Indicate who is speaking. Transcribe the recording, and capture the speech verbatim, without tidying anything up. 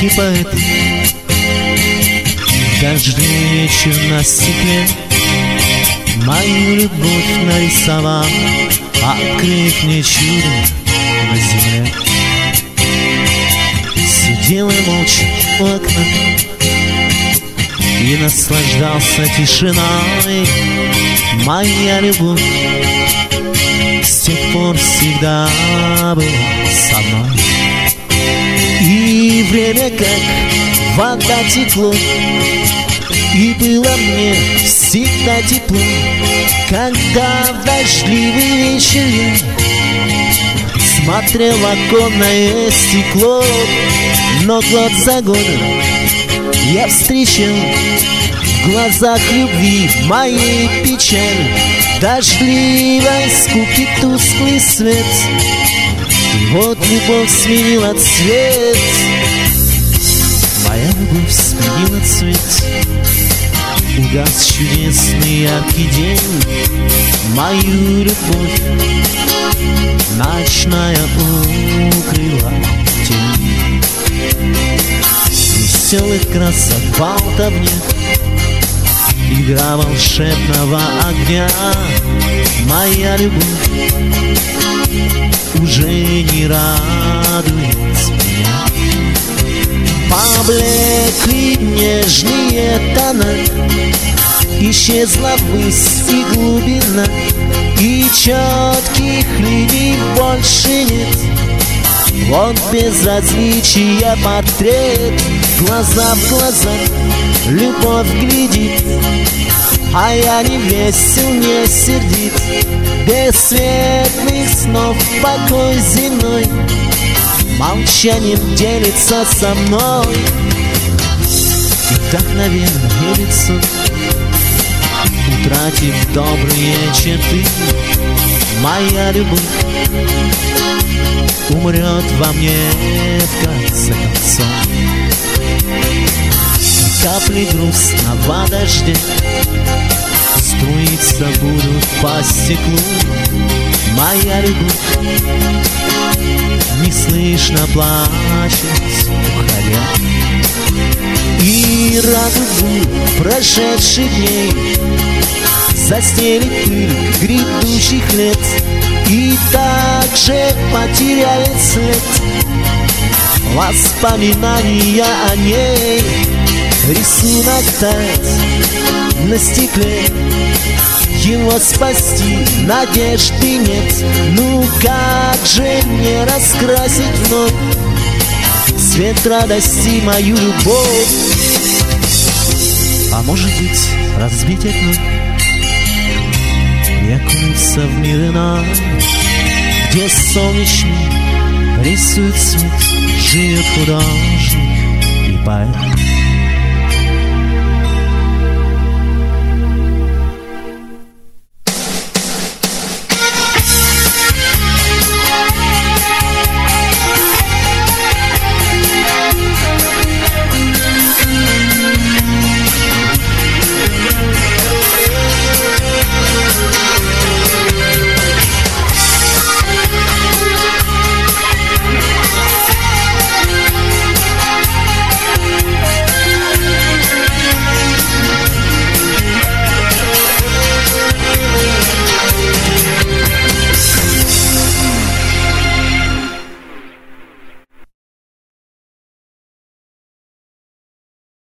Speaker 1: и поэт. Каждый вечер на стекле мою любовь нарисовал, открыв мне чудо на земле. Сидел и молча у окна и наслаждался тишиной. Моя любовь с тех пор всегда была со мной. И время как вода текло, и было мне всегда тепло, когда в дождливый вечер я смотрел в оконное стекло. Но год за годом я встречал в глазах любви моей печаль, дождливой скуки тусклый свет. И вот любовь сменила цвет, моя любовь сменила цвет. Угас чудесный яркий день, мою любовь ночная укрыла тень. Веселых красок болтовня, игра волшебного огня. Моя любовь уже не радует меня. Поблекли нежные тона, исчезла ввысь и глубина, и четких линий больше нет. Вот безразличия портрет, глаза в глаза любовь глядит, а я не весел, не сердит. Без светлых снов покой земной молчанием делится со мной. И вдохновенное лицо, утратив добрые черты, моя любовь умрет во мне в конце концов. И капли грустного дождя струиться будут по стеклу. Моя любовь неслышно плачет, уходя. И радугу прошедших дней застелит пыль грядущих лет, и также потеряет след воспоминания о ней. Рисунок тает на стекле, его спасти надежды нет. Ну как же мне раскрасить вновь цвет радости мою любовь? А может быть разбить окно и окунуться в мир иной, где солнечный рисует цвет, живет художник и поэт.